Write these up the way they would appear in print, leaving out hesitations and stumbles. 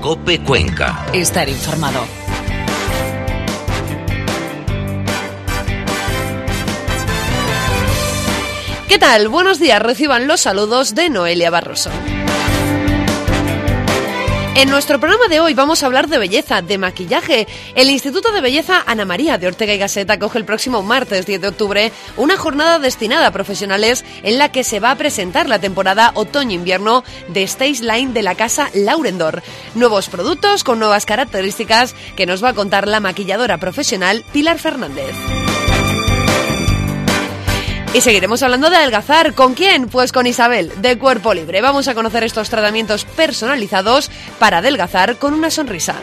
COPE Cuenca. Estar informado. ¿Qué tal? Buenos días, reciban los saludos de Noelia Barroso. En nuestro programa de hoy vamos a hablar de belleza, de maquillaje. El Instituto de Belleza Ana María de Ortega y Gasset acoge el próximo martes 10 de octubre una jornada destinada a profesionales en la que se va a presentar la temporada otoño-invierno de Stage Line de la casa Laurendor. Nuevos productos con nuevas características que nos va a contar la maquilladora profesional Pilar Fernández. Y seguiremos hablando de adelgazar. ¿Con quién? Pues con Isabel, de Cuerpo Libre. Vamos a conocer estos tratamientos personalizados para adelgazar con una sonrisa.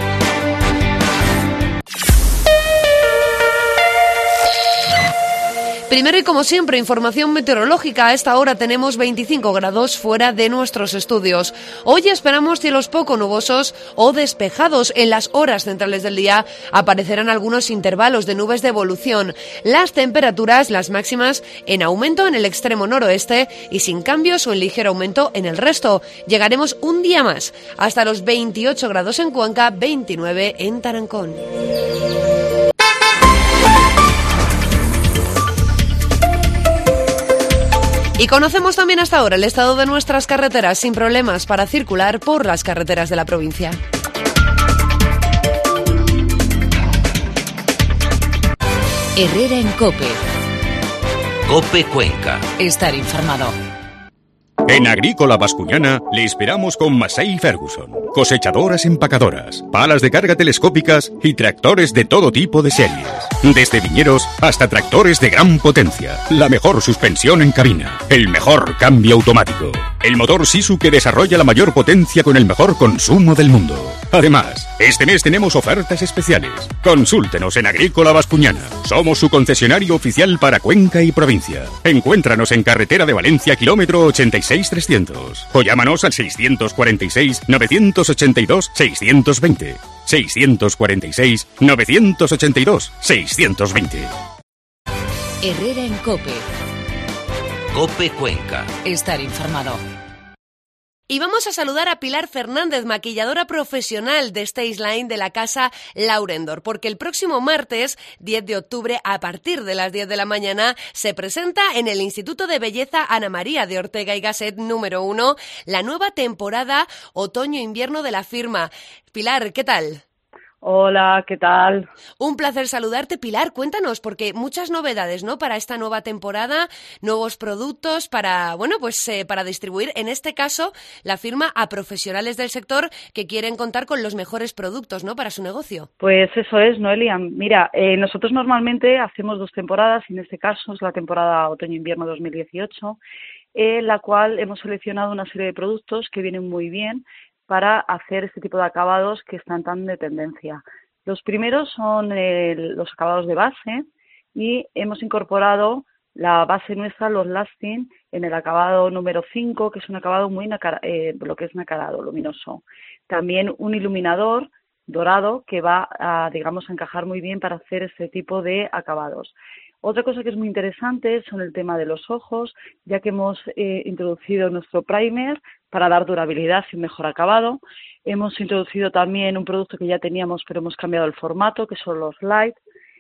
Primero y como siempre, información meteorológica. A esta hora tenemos 25 grados fuera de nuestros estudios. Hoy esperamos cielos poco nubosos o despejados. En las horas centrales del día aparecerán algunos intervalos de nubes de evolución. Las temperaturas, las máximas, en aumento en el extremo noroeste y sin cambios o en ligero aumento en el resto. Llegaremos un día más, hasta los 28 grados en Cuenca, 29 en Tarancón. Y conocemos también hasta ahora el estado de nuestras carreteras sin problemas para circular por las carreteras de la provincia. Herrera en COPE. COPE Cuenca. Estar informado. En Agrícola Bascuñana le esperamos con Massey Ferguson, cosechadoras empacadoras, palas de carga telescópicas y tractores de todo tipo de series. Desde viñeros hasta tractores de gran potencia, la mejor suspensión en cabina, el mejor cambio automático, el motor Sisu que desarrolla la mayor potencia con el mejor consumo del mundo. Además, este mes tenemos ofertas especiales. Consúltenos en Agrícola Bascuñana. Somos su concesionario oficial para Cuenca y provincia. Encuéntranos en Carretera de Valencia, kilómetro 86-300. O llámanos al 646-982-620. 646-982-620. Herrera en COPE. COPE Cuenca. Estar informado. Y vamos a saludar a Pilar Fernández, maquilladora profesional de Stage Line de la casa Laurendor, porque el próximo martes 10 de octubre, a partir de las 10 de la mañana, se presenta en el Instituto de Belleza Ana María de Ortega y Gasset número 1 la nueva temporada otoño-invierno de la firma. Pilar, ¿qué tal? Hola, ¿qué tal? Un placer saludarte, Pilar. Cuéntanos, porque muchas novedades, ¿no? Para esta nueva temporada, nuevos productos para, para distribuir, en este caso, la firma a profesionales del sector que quieren contar con los mejores productos, ¿no? Para su negocio. Pues eso es, Noelia. Mira, nosotros normalmente hacemos 2 temporadas, y en este caso es la temporada otoño-invierno 2018, en la cual hemos seleccionado una serie de productos que vienen muy bien para hacer este tipo de acabados que están tan de tendencia. Los primeros son los acabados de base, y hemos incorporado la base nuestra, los lasting, en el acabado número 5, que es un acabado muy lo que es nacarado, luminoso. También un iluminador dorado que va a encajar muy bien para hacer este tipo de acabados. Otra cosa que es muy interesante son el tema de los ojos, ya que hemos introducido nuestro primer para dar durabilidad y un mejor acabado. Hemos introducido también un producto que ya teníamos, pero hemos cambiado el formato, que son los light,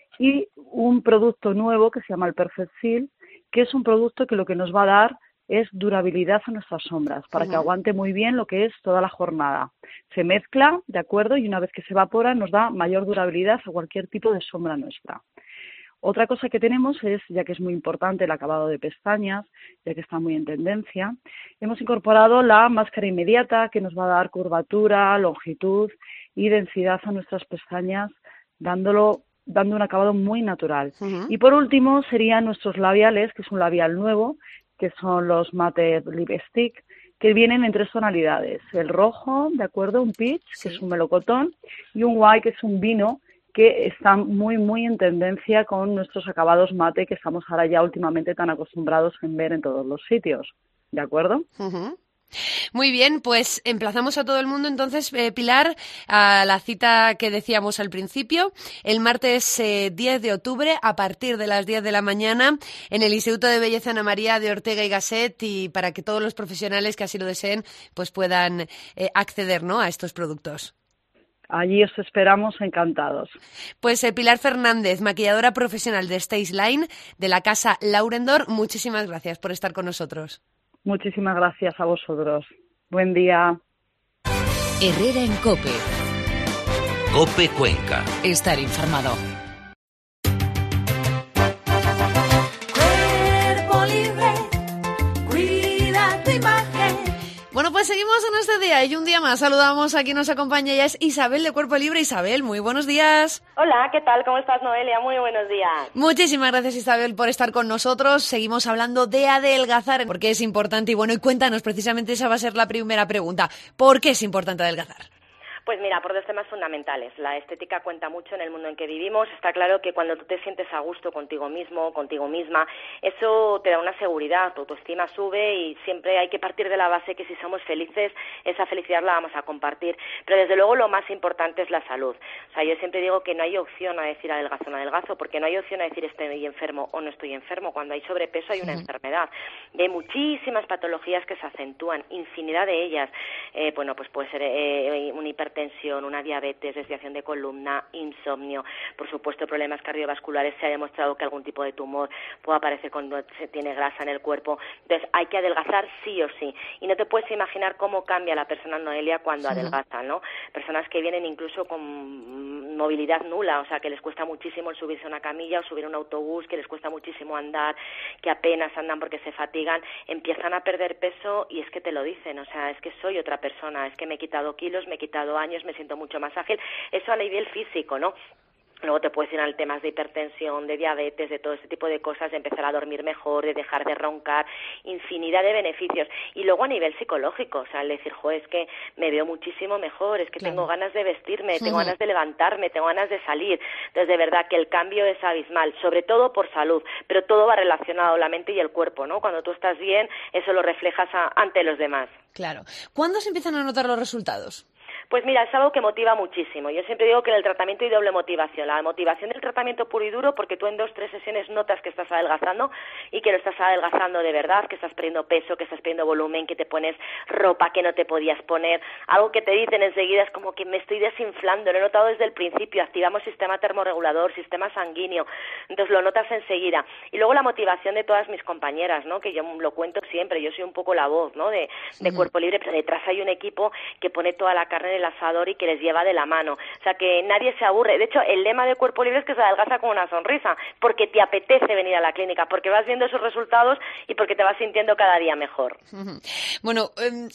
y un producto nuevo que se llama el Perfect Seal, que es un producto que lo que nos va a dar es durabilidad a nuestras sombras, para que aguante muy bien lo que es toda la jornada. Se mezcla, ¿de acuerdo? Y una vez que se evapora nos da mayor durabilidad a cualquier tipo de sombra nuestra. Otra cosa que tenemos es, ya que es muy importante el acabado de pestañas, ya que está muy en tendencia, hemos incorporado la máscara inmediata que nos va a dar curvatura, longitud y densidad a nuestras pestañas, dando un acabado muy natural. Y por último serían nuestros labiales, que es un labial nuevo, que son los Matte Lipstick, que vienen en 3 tonalidades: el rojo, ¿de acuerdo?, un peach, que es un melocotón, y un white, que es un vino, que están muy, muy en tendencia con nuestros acabados mate que estamos ahora ya últimamente tan acostumbrados en ver en todos los sitios, ¿de acuerdo? Muy bien, pues emplazamos a todo el mundo entonces, Pilar, a la cita que decíamos al principio, el martes 10 de octubre a partir de las 10 de la mañana en el Instituto de Belleza Ana María de Ortega y Gasset, y para que todos los profesionales que así lo deseen pues puedan acceder, ¿no?, a estos productos. Allí os esperamos encantados. Pues Pilar Fernández, maquilladora profesional de Stage Line de la casa Laurendor, muchísimas gracias por estar con nosotros. Muchísimas gracias a vosotros. Buen día. Herrera en COPE. COPE Cuenca. Estar informado. Cuerpo libre, cuida tu imagen. Bueno, pues seguimos en este día y un día más saludamos a quien nos acompaña, ya es Isabel de Cuerpo Libre. Isabel, muy buenos días. Hola, ¿qué tal? ¿Cómo estás, Noelia? Muy buenos días. Muchísimas gracias, Isabel, por estar con nosotros. Seguimos hablando de adelgazar, porque es importante. Y bueno, y cuéntanos, precisamente esa va a ser la primera pregunta. ¿Por qué es importante adelgazar? Pues mira, por dos temas fundamentales. La estética cuenta mucho en el mundo en que vivimos. Está claro que cuando tú te sientes a gusto contigo mismo, contigo misma, eso te da una seguridad, tu autoestima sube y siempre hay que partir de la base que si somos felices, esa felicidad la vamos a compartir. Pero desde luego lo más importante es la salud. O sea, yo siempre digo que no hay opción a decir adelgazo o no adelgazo, porque no hay opción a decir estoy enfermo o no estoy enfermo. Cuando hay sobrepeso hay una enfermedad. Y hay muchísimas patologías que se acentúan, infinidad de ellas. Bueno, pues puede ser una hipertensión, una diabetes, desviación de columna, insomnio, por supuesto problemas cardiovasculares. Se ha demostrado que algún tipo de tumor puede aparecer cuando se tiene grasa en el cuerpo. Entonces hay que adelgazar sí o sí. Y no te puedes imaginar cómo cambia la persona, Noelia, cuando adelgaza, ¿no? Personas que vienen incluso con movilidad nula, o sea, que les cuesta muchísimo el subirse a una camilla o subir a un autobús, que les cuesta muchísimo andar, que apenas andan porque se fatigan, empiezan a perder peso y es que te lo dicen, o sea, es que soy otra persona, es que me he quitado kilos, me he quitado años, me siento mucho más ágil. Eso a nivel físico, ¿no? Luego te puedes ir a temas de hipertensión, de diabetes, de todo ese tipo de cosas, de empezar a dormir mejor, de dejar de roncar, infinidad de beneficios. Y luego a nivel psicológico, o sea, el decir, es que me veo muchísimo mejor, es que tengo ganas de vestirme, tengo ganas de levantarme, tengo ganas de salir. Entonces, de verdad que el cambio es abismal, sobre todo por salud, pero todo va relacionado, la mente y el cuerpo, ¿no? Cuando tú estás bien, eso lo reflejas ante los demás. Claro. ¿Cuándo se empiezan a notar los resultados? Pues mira, es algo que motiva muchísimo. Yo siempre digo que en el tratamiento hay doble motivación. La motivación del tratamiento puro y duro, porque tú en 2-3 sesiones notas que estás adelgazando y que lo estás adelgazando de verdad, que estás perdiendo peso, que estás perdiendo volumen, que te pones ropa que no te podías poner. Algo que te dicen enseguida es como que me estoy desinflando. Lo he notado desde el principio. Activamos sistema termorregulador, sistema sanguíneo. Entonces lo notas enseguida. Y luego la motivación de todas mis compañeras, ¿no? Que yo lo cuento siempre. Yo soy un poco la voz, ¿no? de Cuerpo Libre, pero detrás hay un equipo que pone toda la carne en el asador y que les lleva de la mano. O sea, que nadie se aburre. De hecho, el lema de Cuerpo Libre es que se adelgaza con una sonrisa, porque te apetece venir a la clínica, porque vas viendo esos resultados y porque te vas sintiendo cada día mejor. Bueno,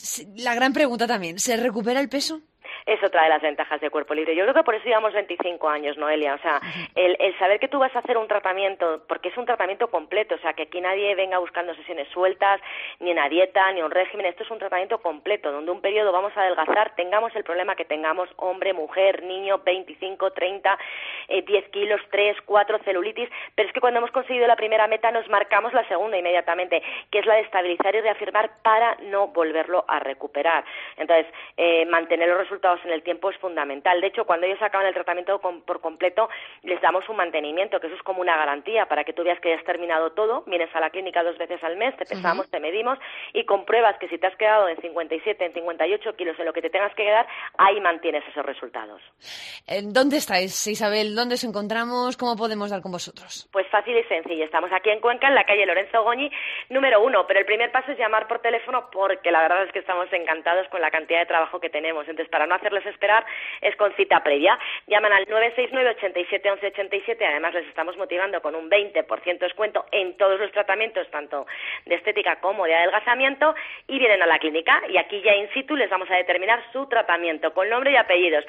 la gran pregunta también, ¿se recupera el peso? Es otra de las ventajas de Cuerpo Libre. Yo creo que por eso llevamos 25 años, Noelia. O sea, el saber que tú vas a hacer un tratamiento, porque es un tratamiento completo, o sea, que aquí nadie venga buscando sesiones sueltas, ni una dieta, ni un régimen. Esto es un tratamiento completo, donde un periodo vamos a adelgazar, tengamos el problema que tengamos, hombre, mujer, niño, 25, 30, 10 kilos, 3, 4, celulitis. Pero es que cuando hemos conseguido la primera meta, nos marcamos la segunda inmediatamente, que es la de estabilizar y reafirmar para no volverlo a recuperar. Entonces, mantener los resultados en el tiempo es fundamental. De hecho, cuando ellos acaban el tratamiento por completo, les damos un mantenimiento, que eso es como una garantía para que tú veas que ya has terminado todo. Vienes a la clínica 2 veces al mes, te pesamos, te medimos y compruebas que si te has quedado en 57, en 58 kilos, en lo que te tengas que quedar, ahí mantienes esos resultados. ¿Dónde estáis, Isabel? ¿Dónde os encontramos? ¿Cómo podemos dar con vosotros? Pues fácil y sencillo. Estamos aquí en Cuenca, en la calle Lorenzo Goñi, número 1. Pero el primer paso es llamar por teléfono, porque la verdad es que estamos encantados con la cantidad de trabajo que tenemos. Entonces, para no hacerles esperar, es con cita previa. Llaman al 969 87 11 87. Además, les estamos motivando con un 20% descuento en todos los tratamientos, tanto de estética como de adelgazamiento, y vienen a la clínica. Y aquí ya in situ les vamos a determinar su tratamiento con nombre y apellidos.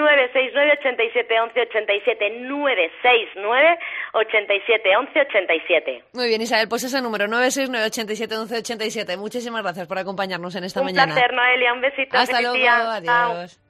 969 87 11 87. 969 87 11 87. Muy bien, Isabel, pues ese número, 969 87 11 87. Muchísimas gracias por acompañarnos en esta mañana. Un placer, Noelia. Un besito. Hasta luego. Día. Adiós. Chao.